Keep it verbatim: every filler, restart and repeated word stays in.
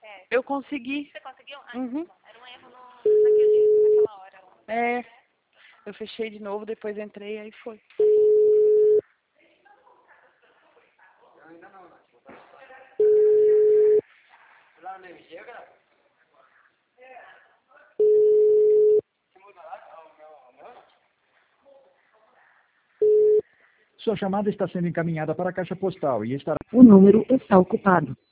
Eu consegui. Você conseguiu? Ah, Uhum. bom. Era um erro no, naquele, naquela hora. É. Eu fechei de novo, depois entrei, aí foi. Sua chamada está sendo encaminhada para a caixa postal e estará... O número está ocupado.